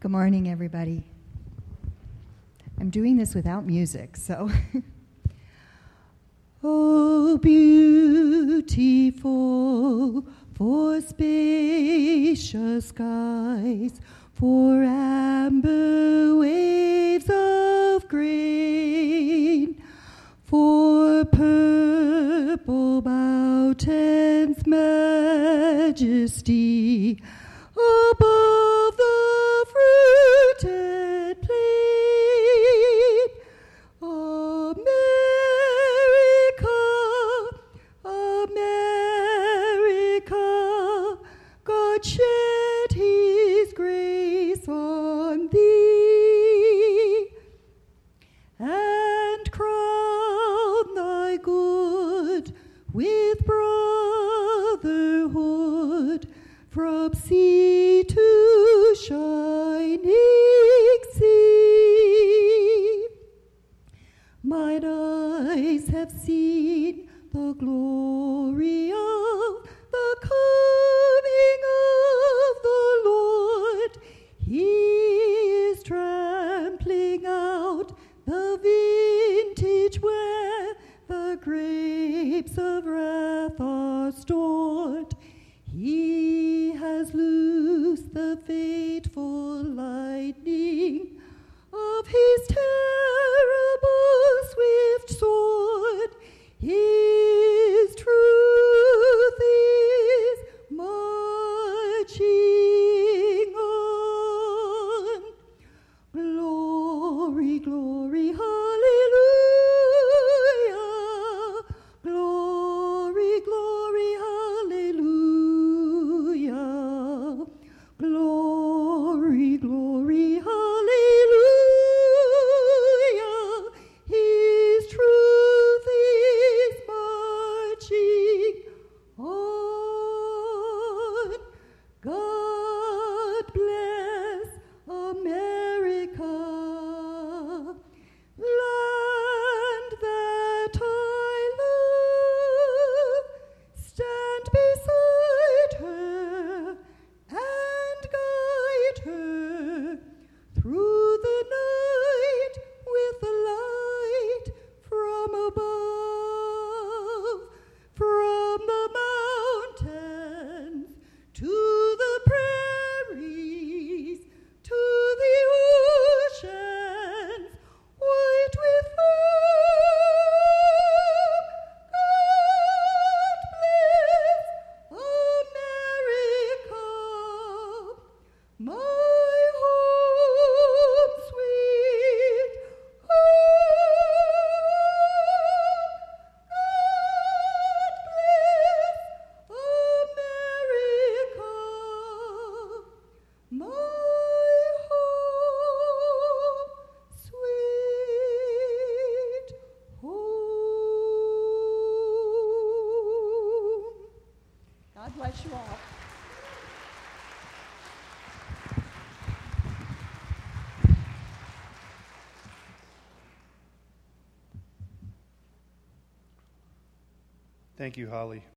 Good morning, everybody. I'm doing this without music, so. Oh, beautiful for spacious skies, for amber waves of grain, for purple mountains' majesty, above the fruited plain. America, God shed his grace on thee, and crown thy good with brotherhood, from sea to shining sea. Mine eyes have seen the glory of the coming of the Lord. He is trampling out the vintage where the grapes of wrath are stored. He has loosed the fateful lightning of his terrible swift sword. His truth is marching on. Glory, glory, hallelujah. Glory, glory, hallelujah. Glory, glory, hallelujah. His truth is marching on. God bless America, land that I love. Stand beside her and guide her through the night with the light from above, from the mountains to the prairies, to the oceans white with foam. God bless America, my home sweet home. God bless America, my home sweet home. God bless you all. Thank you, Holly.